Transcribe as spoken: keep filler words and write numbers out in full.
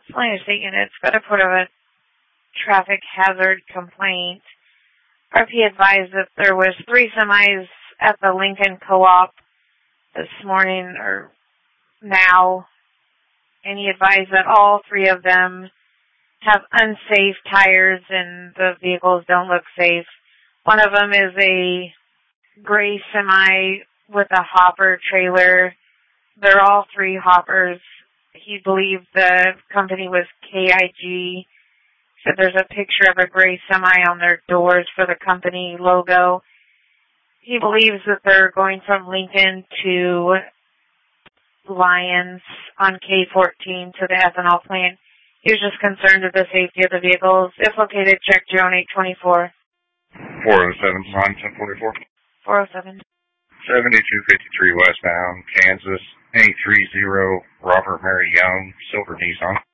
It's my understanding it's got a report of a traffic hazard complaint. R P advised that there was three semis at the Lincoln Co-op this morning or now, and he advised that all three of them have unsafe tires and the vehicles don't look safe. One of them is a gray semi with a hopper trailer. They're all three hoppers. He believed the company was K I G. So there's a picture of a gray semi on their doors for the company logo. He believes that they're going from Lincoln to Lyons on K fourteen to the ethanol plant. He was just concerned with the safety of the vehicles. If located, check zero eight two four. four oh seven, line ten forty-four. four oh seven. seventy-two fifty-three westbound, Kansas, eight three zero, Robert Mary Young, silver Nissan.